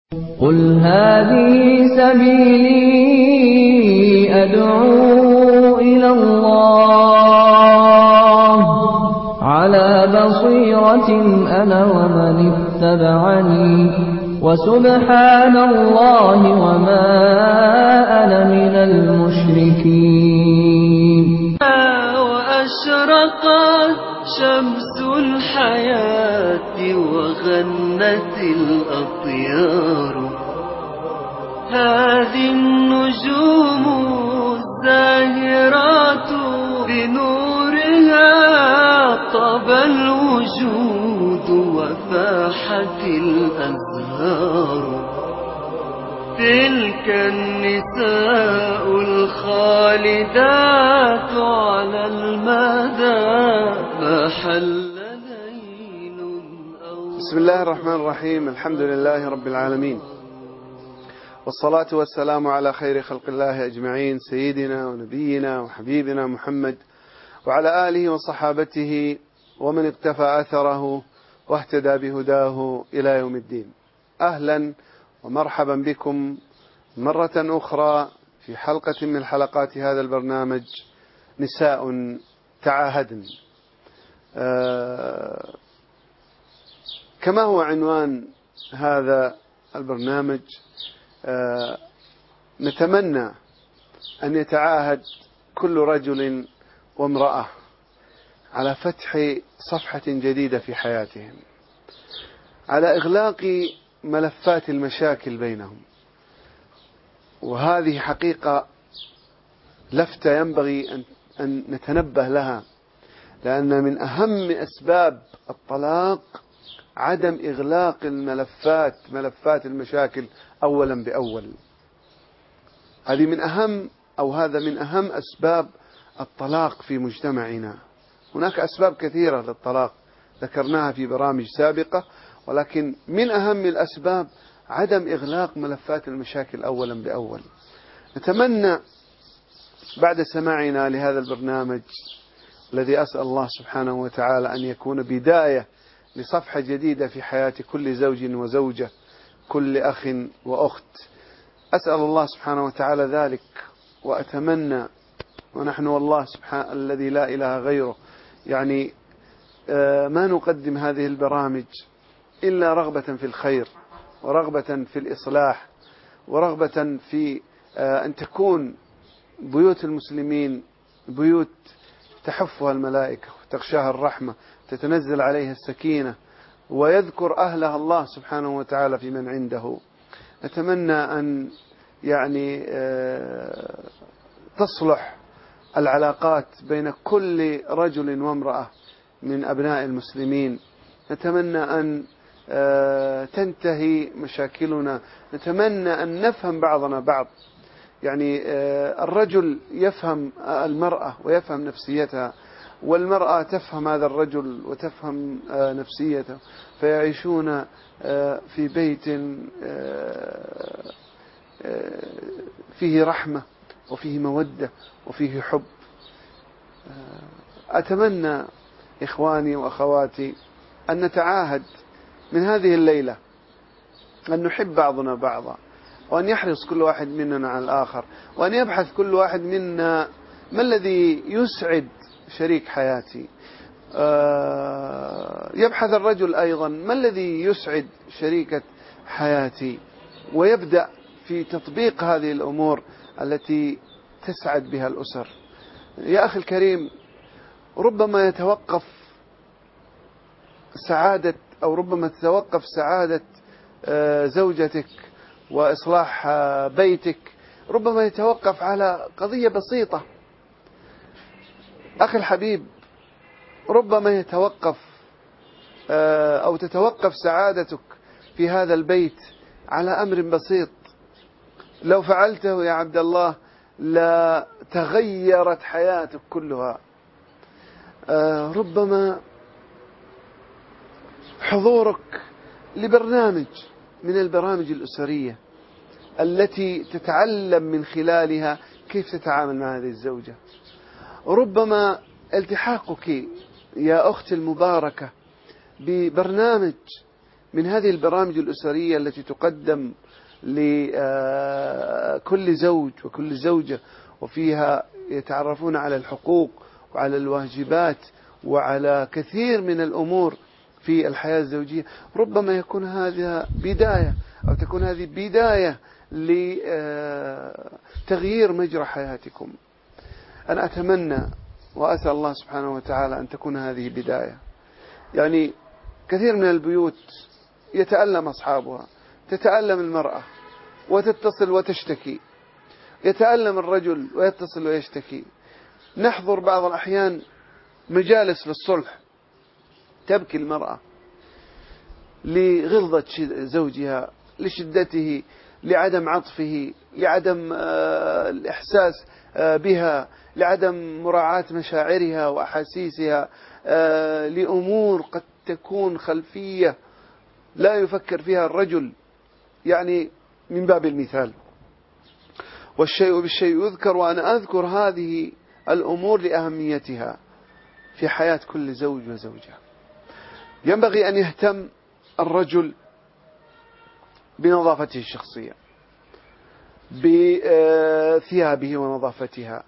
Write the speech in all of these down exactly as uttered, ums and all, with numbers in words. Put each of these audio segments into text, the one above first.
قل هذه سبيلي أدعو إلى الله على بصيرة أنا ومن اتبعني وسبحان الله وما أنا من المشركين. وأشرقت شمس الحياة وغنت الأطيار، هذه النجوم الزاهرات بنورها طاب الوجود وفاحت الأزهار. تلك النساء الخالدات على المدى ما حل ليل أو بسم الله الرحمن الرحيم. الحمد لله رب العالمين، والصلاة والسلام على خير خلق الله أجمعين، سيدنا ونبينا وحبيبنا محمد وعلى آله وصحابته ومن اقتفى أثره واهتدى بهداه إلى يوم الدين. أهلا ومرحبا بكم مرة أخرى في حلقة من حلقات هذا البرنامج نساء تعاهدن. آه كما هو عنوان هذا البرنامج، آه نتمنى أن يتعاهد كل رجل وامرأة على فتح صفحة جديدة في حياتهم، على إغلاق ملفات المشاكل بينهم. وهذه حقيقة لفتة ينبغي أن, أن نتنبه لها، لأن من أهم أسباب الطلاق عدم إغلاق الملفات ملفات المشاكل أولا بأول. هذه من أهم أو هذا من أهم أسباب الطلاق في مجتمعنا. هناك أسباب كثيرة للطلاق ذكرناها في برامج سابقة، ولكن من أهم الأسباب عدم إغلاق ملفات المشاكل أولا بأول. نتمنى بعد سماعنا لهذا البرنامج الذي أسأل الله سبحانه وتعالى أن يكون بداية لصفحة جديدة في حياة كل زوج وزوجة، كل أخ وأخت، أسأل الله سبحانه وتعالى ذلك. وأتمنى، ونحن والله سبحانه الذي لا إله غيره يعني ما نقدم هذه البرامج إلا رغبة في الخير، ورغبة في الإصلاح، ورغبة في أن تكون بيوت المسلمين بيوت تحفها الملائكة وتغشاها الرحمة، تتنزل عليها السكينة، ويذكر أهلها الله سبحانه وتعالى في من عنده. نتمنى أن يعني تصلح العلاقات بين كل رجل وامرأة من أبناء المسلمين. نتمنى أن تنتهي مشاكلنا، نتمنى أن نفهم بعضنا بعض. يعني الرجل يفهم المرأة ويفهم نفسيتها، والمرأة تفهم هذا الرجل وتفهم نفسيته، فيعيشون في بيت فيه رحمة وفيه مودة وفيه حب. أتمنى إخواني وأخواتي أن نتعاهد من هذه الليلة أن نحب بعضنا بعضا، وأن يحرص كل واحد مننا على الآخر، وأن يبحث كل واحد منا ما الذي يسعد شريك حياتي. يبحث الرجل أيضا ما الذي يسعد شريكة حياتي، ويبدأ في تطبيق هذه الأمور التي تسعد بها الأسر. يا أخي الكريم، ربما يتوقف سعادة أو ربما تتوقف سعادة زوجتك وإصلاح بيتك، ربما يتوقف على قضية بسيطة. أخي الحبيب، ربما يتوقف أو تتوقف سعادتك في هذا البيت على أمر بسيط، لو فعلته يا عبد الله لا تغيرت حياتك كلها. ربما حضورك لبرنامج من البرامج الأسرية التي تتعلم من خلالها كيف تتعامل مع هذه الزوجة، ربما التحاقك يا أختي المباركة ببرنامج من هذه البرامج الأسرية التي تقدم لكل زوج وكل زوجة، وفيها يتعرفون على الحقوق وعلى الواجبات وعلى كثير من الأمور في الحياة الزوجية، ربما يكون هذا بداية أو تكون هذه بداية لتغيير مجرى حياتكم. أنا أتمنى وأسأل الله سبحانه وتعالى أن تكون هذه بداية. يعني كثير من البيوت يتألم أصحابها، تتألم المرأة وتتصل وتشتكي، يتألم الرجل ويتصل ويشتكي. نحضر بعض الأحيان مجالس للصلح، تبكي المرأة لغلظة زوجها، لشدته، لعدم عطفه، لعدم الإحساس بها، لعدم مراعاة مشاعرها وأحاسيسها، لأمور قد تكون خلفية لا يفكر فيها الرجل. يعني من باب المثال، والشيء بالشيء يذكر، وأنا أذكر هذه الأمور لأهميتها في حياة كل زوج وزوجة. ينبغي أن يهتم الرجل بنظافته الشخصية، بثيابه ونظافتها،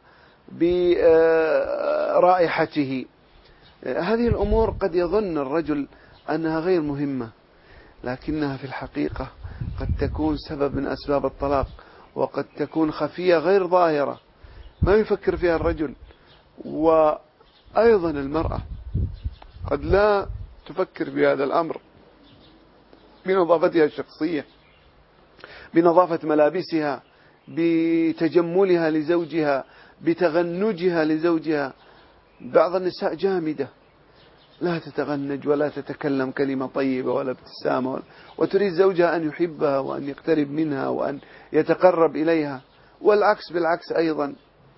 برائحته. هذه الأمور قد يظن الرجل أنها غير مهمة، لكنها في الحقيقة قد تكون سبب من أسباب الطلاق، وقد تكون خفية غير ظاهرة ما يفكر فيها الرجل. وأيضا المرأة قد لا تفكر في هذا الأمر، بنظافتها الشخصية، بنظافة ملابسها، بتجملها لزوجها، بتغنجها لزوجها. بعض النساء جامدة، لا تتغنج ولا تتكلم كلمة طيبة ولا ابتسامة، وتريد زوجها أن يحبها وأن يقترب منها وأن يتقرب إليها، والعكس بالعكس أيضا.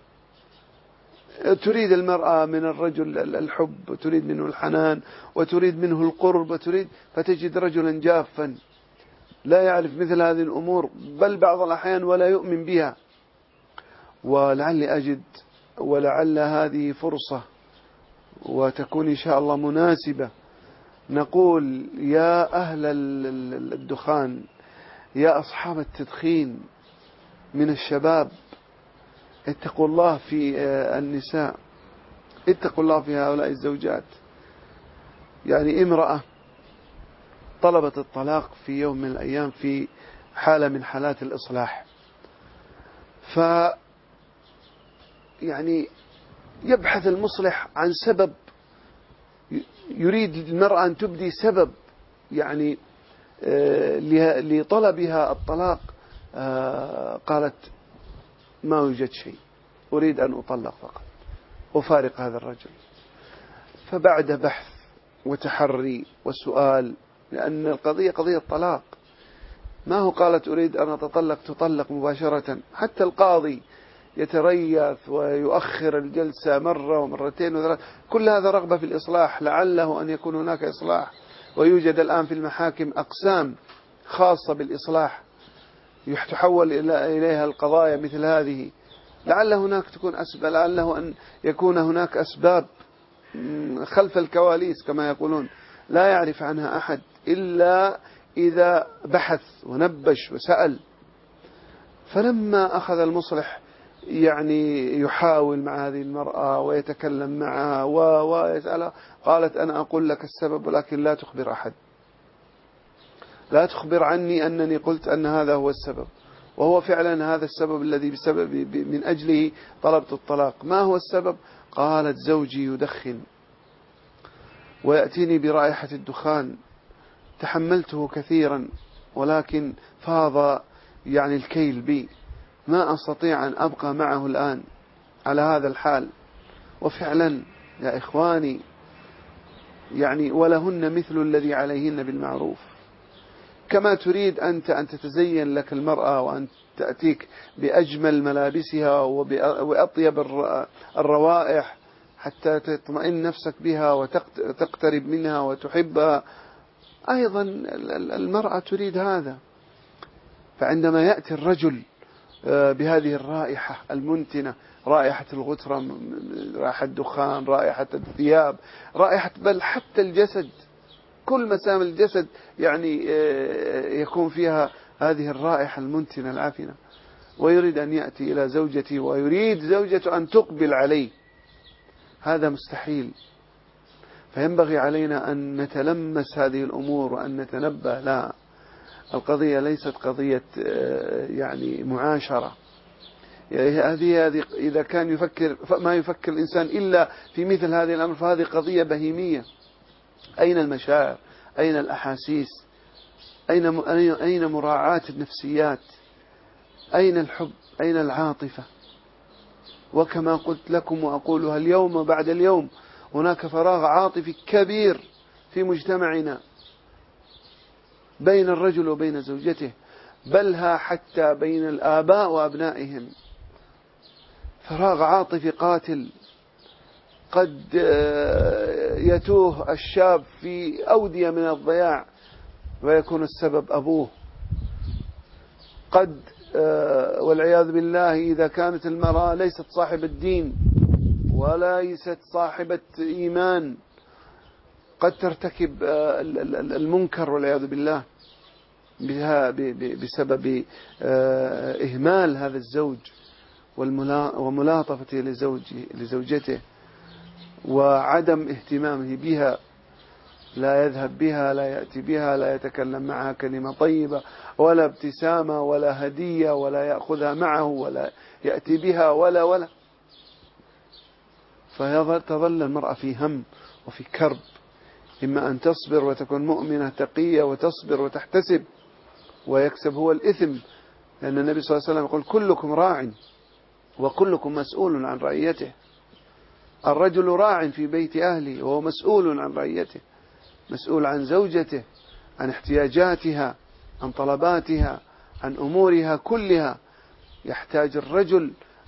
تريد المرأة من الرجل الحب، وتريد منه الحنان، وتريد منه القرب، وتريد، فتجد رجلا جافا لا يعرف مثل هذه الأمور، بل بعض الأحيان ولا يؤمن بها. ولعلي أجد ولعل هذه فرصة وتكون إن شاء الله مناسبة، نقول يا أهل الدخان، يا أصحاب التدخين من الشباب، اتقوا الله في النساء، اتقوا الله في هؤلاء الزوجات. يعني امرأة طلبت الطلاق في يوم من الأيام في حالة من حالات الإصلاح، ف يعني يبحث المصلح عن سبب، يريد المرأة أن تبدي سبب يعني لطلبها الطلاق. قالت ما يوجد شيء، أريد أن أطلق فقط، أفارق هذا الرجل. فبعد بحث وتحري وسؤال، لأن القضية قضية طلاق، ما هو قالت أريد أن أتطلق تطلق مباشرة. حتى القاضي يتريث ويؤخر الجلسة مرة ومرتين وثلاث، كل هذا رغبة في الإصلاح، لعله أن يكون هناك إصلاح. ويوجد الآن في المحاكم أقسام خاصة بالإصلاح تحول إليها القضايا مثل هذه. لعل هناك تكون أسباب، لعله أن يكون هناك أسباب خلف الكواليس كما يقولون، لا يعرف عنها أحد إلا إذا بحث ونبش وسأل. فلما أخذ المصلح يعني يحاول مع هذه المرأة ويتكلم معها ويسألها، قالت أنا أقول لك السبب ولكن لا تخبر أحد، لا تخبر عني أنني قلت أن هذا هو السبب، وهو فعلا هذا السبب الذي بسبب من أجله طلبت الطلاق. ما هو السبب؟ قالت زوجي يدخن ويأتيني برائحة الدخان، تحملته كثيرا ولكن فاض يعني الكيل بي، ما أستطيع أن أبقى معه الآن على هذا الحال. وفعلا يا إخواني يعني ولهن مثل الذي عليهن بالمعروف. كما تريد أنت أن تتزين لك المرأة وأن تأتيك بأجمل ملابسها وأطيب الروائح حتى تطمئن نفسك بها وتقترب منها وتحبها، أيضا المرأة تريد هذا. فعندما يأتي الرجل بهذه الرائحة المنتنة، رائحة الغترة، رائحة الدخان، رائحة الثياب، رائحة بل حتى الجسد، كل مسام الجسد يعني يكون فيها هذه الرائحة المنتنة العافنة، ويريد أن يأتي إلى زوجته ويريد زوجته أن تقبل عليه، هذا مستحيل. فينبغي علينا أن نتلمس هذه الأمور وأن نتنبه لها. القضية ليست قضية يعني معاشرة، يعني هذه هذه إذا كان يفكر ما يفكر الإنسان إلا في مثل هذه الأمر فهذه قضية بهيمية. أين المشاعر؟ أين الأحاسيس؟ أين أين مراعاة النفسيات؟ أين الحب؟ أين العاطفة؟ وكما قلت لكم وأقولها اليوم وبعد اليوم، هناك فراغ عاطفي كبير في مجتمعنا بين الرجل وبين زوجته، بل ها حتى بين الآباء وأبنائهم، فراغ عاطفي قاتل. قد يتوه الشاب في أودية من الضياع ويكون السبب أبوه. قد والعياذ بالله إذا كانت المرأة ليست صاحبة دين وليست صاحبة إيمان قد ترتكب المنكر والعياذ بالله بسبب إهمال هذا الزوج وملاطفته لزوجته وعدم اهتمامه بها. لا يذهب بها، لا يأتي بها، لا يتكلم معها كلمة طيبة ولا ابتسامة ولا هدية، ولا يأخذها معه ولا يأتي بها ولا ولا فتظل المرأة في هم وفي كرب. إما أن تصبر وتكون مؤمنة تقية وتصبر وتحتسب ويكسب هو الإثم، لأن النبي صلى الله عليه وسلم يقول كلكم راع وكلكم مسؤول عن رعيته. الرجل راع في بيت أهله وهو مسؤول عن رعيته، مسؤول عن زوجته، عن احتياجاتها، عن طلباتها، عن أمورها كلها. يحتاج الرجل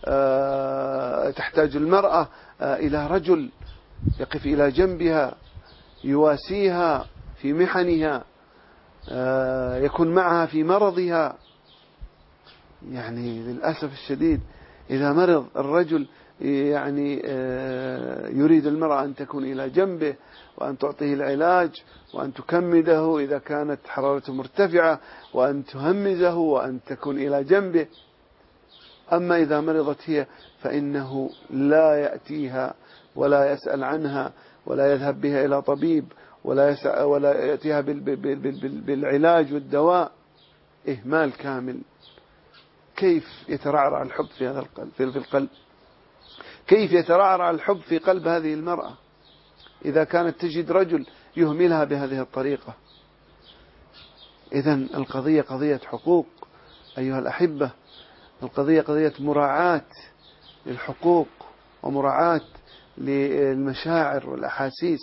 تحتاج المرأة إلى رجل يقف إلى جنبها يواسيها في محنها، يكون معها في مرضها. يعني للأسف الشديد إذا مرض الرجل يعني يريد المرأة أن تكون إلى جنبه وأن تعطيه العلاج وأن تكمده إذا كانت حرارته مرتفعة وأن تهمزه وأن تكون إلى جنبه. أما إذا مرضت هي فإنه لا يأتيها ولا يسأل عنها ولا يذهب بها إلى طبيب ولا يسأل ولا يأتيها بالعلاج والدواء. إهمال كامل. كيف يترعرع الحب في هذا القلب في القلب؟ كيف يترعرع الحب في قلب هذه المرأة إذا كانت تجد رجل يهملها بهذه الطريقة؟ إذن القضية قضية حقوق أيها الأحبة، القضية قضية مراعاة للحقوق ومراعاة للمشاعر والأحاسيس.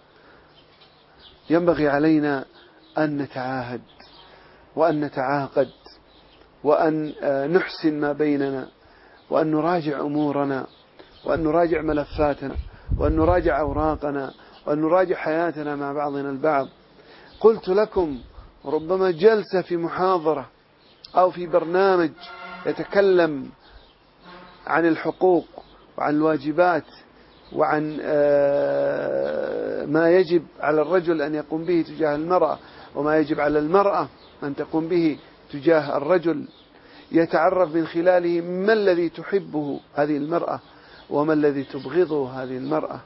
ينبغي علينا أن نتعاهد وأن نتعاقد وأن نحسن ما بيننا وأن نراجع أمورنا وأن نراجع ملفاتنا وأن نراجع أوراقنا وأن نراجع حياتنا مع بعضنا البعض. قلت لكم ربما جلسة في محاضرة أو في برنامج يتكلم عن الحقوق وعن الواجبات وعن ما يجب على الرجل أن يقوم به تجاه المرأة وما يجب على المرأة أن تقوم به تجاه الرجل، يتعرف من خلاله ما الذي تحبه هذه المرأة وما الذي تبغضه هذه المرأة،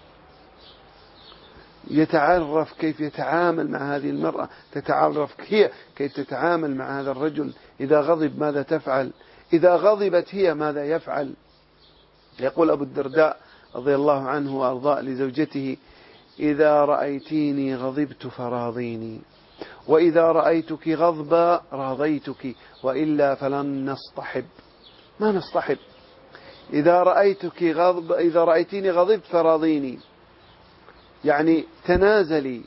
يتعرف كيف يتعامل مع هذه المرأة، تتعرف هي كيف تتعامل مع هذا الرجل. إذا غضب ماذا تفعل؟ إذا غضبت هي ماذا يفعل؟ يقول أبو الدرداء رضي الله عنه وأرضاه لزوجته: إذا رأيتيني غضبت فراضيني، وإذا رأيتك غضبا راضيتك، وإلا فلن نصطحب، ما نصطحب. إذا رأيتك غضب إذا رأيتيني غضبت فراضيني، يعني تنازلي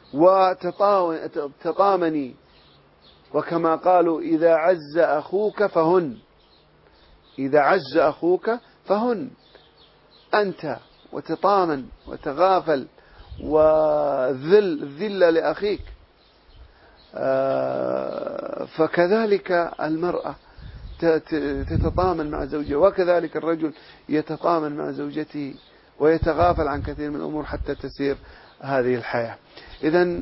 وتطامني. وكما قالوا: إذا عز أخوك فهن، إذا عز أخوك فهن، أنت وتطامن وتغافل وذل الذل لأخيك. فكذلك المرأة تتطامن مع زوجها، وكذلك الرجل يتطامن مع زوجته ويتغافل عن كثير من الأمور حتى تسير هذه الحياة. إذن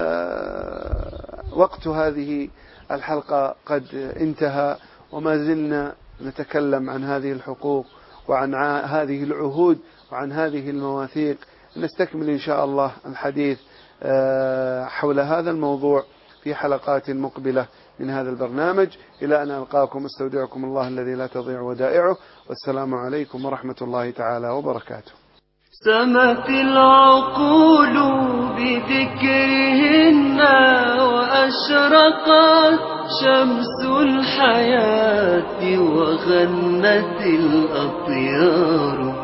وقت هذه الحلقة قد انتهى، وما زلنا نتكلم عن هذه الحقوق وعن هذه العهود وعن هذه المواثيق. نستكمل إن شاء الله الحديث حول هذا الموضوع في حلقات مقبلة من هذا البرنامج. إلى أن ألقاكم استودعكم الله الذي لا تضيع ودائعه، والسلام عليكم ورحمة الله تعالى وبركاته. سمت العقول بذكرهن وأشرقت شمس الحياة وغنت الأطيار.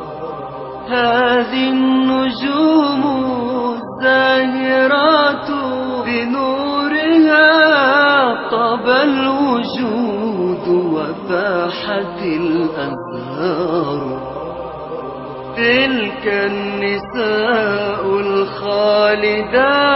هذه النجوم الزاهرات بنورها طاب الوجود وفاحت الأزهار. تلك النساء الخالدات